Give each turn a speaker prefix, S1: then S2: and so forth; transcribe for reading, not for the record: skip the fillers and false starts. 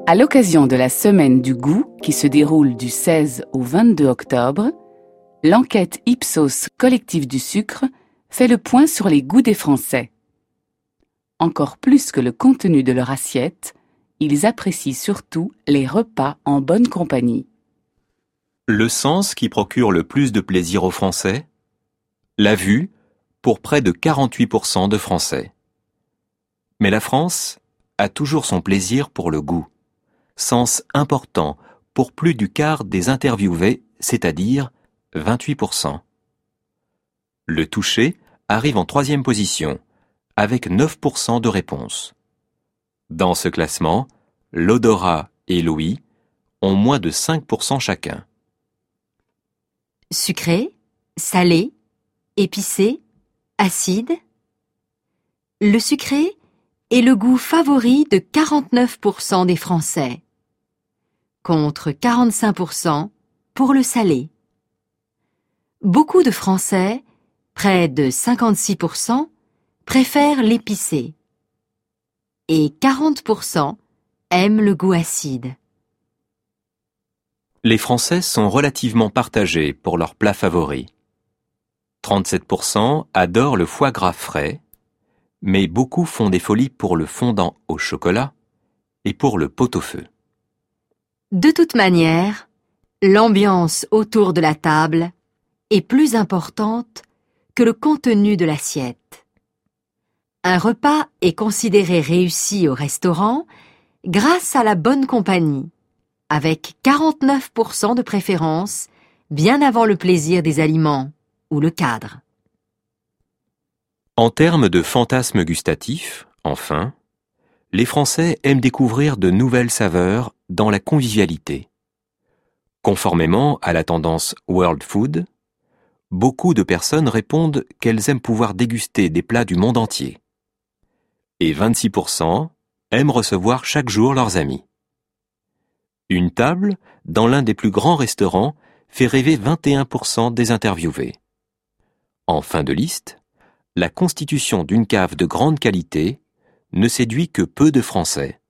S1: À l'occasion de la Semaine du goût, qui se déroule du 16 au 22 octobre, l'enquête Ipsos Collectif du sucre fait le point sur les goûts des Français. Encore plus que le contenu de leur assiette, ils apprécient surtout les repas en bonne compagnie.
S2: Le sens qui procure le plus de plaisir aux Français? La vue, pour près de 48% de Français. Mais la France a toujours son plaisir pour le goût. Sens important pour plus du quart des interviewés, c'est-à-dire 28%. Le toucher arrive en troisième position, avec 9% de réponses. Dans ce classement, l'odorat et l'ouïe ont moins de 5% chacun.
S3: Sucré, salé, épicé, acide. Le sucré est le goût favori de 49% des Français, contre 45% pour le salé. Beaucoup de Français, près de 56%, préfèrent l'épicé et 40% aiment le goût acide.
S2: Les Français sont relativement partagés pour leurs plats favoris. 37% adorent le foie gras frais, mais beaucoup font des folies pour le fondant au chocolat et pour le pot-au-feu.
S3: De toute manière, l'ambiance autour de la table est plus importante que le contenu de l'assiette. Un repas est considéré réussi au restaurant grâce à la bonne compagnie, avec 49% de préférence bien avant le plaisir des aliments ou le cadre.
S2: En termes de fantasmes gustatifs, enfin, les Français aiment découvrir de nouvelles saveurs dans la convivialité. Conformément à la tendance World Food, beaucoup de personnes répondent qu'elles aiment pouvoir déguster des plats du monde entier. Et 26% aiment recevoir chaque jour leurs amis. Une table dans l'un des plus grands restaurants fait rêver 21% des interviewés. En fin de liste, la constitution d'une cave de grande qualité ne séduit que peu de Français.